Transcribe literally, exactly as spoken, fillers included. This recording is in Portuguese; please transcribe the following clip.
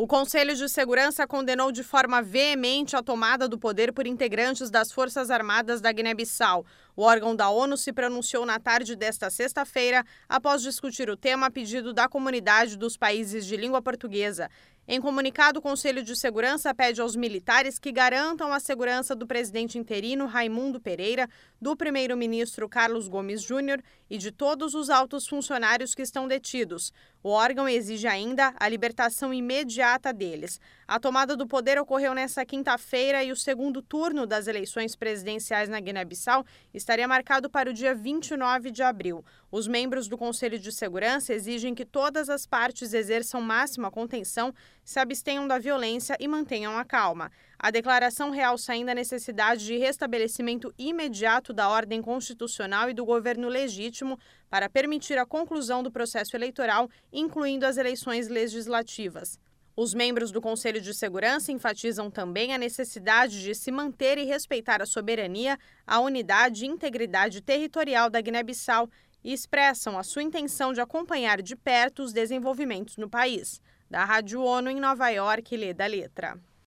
O Conselho de Segurança condenou de forma veemente a tomada do poder por integrantes das Forças Armadas da Guiné-Bissau. O órgão da ONU se pronunciou na tarde desta sexta-feira após discutir o tema a pedido da comunidade dos países de língua portuguesa. Em comunicado, o Conselho de Segurança pede aos militares que garantam a segurança do presidente interino Raimundo Pereira, do primeiro-ministro Carlos Gomes Júnior e de todos os altos funcionários que estão detidos. O órgão exige ainda a libertação imediata deles. A tomada do poder ocorreu nesta quinta-feira e o segundo turno das eleições presidenciais na Guiné-Bissau estaria marcado para o dia vinte e nove de abril. Os membros do Conselho de Segurança exigem que todas as partes exerçam máxima contenção, se abstenham da violência e mantenham a calma. A declaração realça ainda a necessidade de restabelecimento imediato da ordem constitucional e do governo legítimo para permitir a conclusão do processo eleitoral, incluindo as eleições legislativas. Os membros do Conselho de Segurança enfatizam também a necessidade de se manter e respeitar a soberania, a unidade e integridade territorial da Guiné-Bissau e expressam a sua intenção de acompanhar de perto os desenvolvimentos no país. Da Rádio ONU em Nova York, Leda Letra.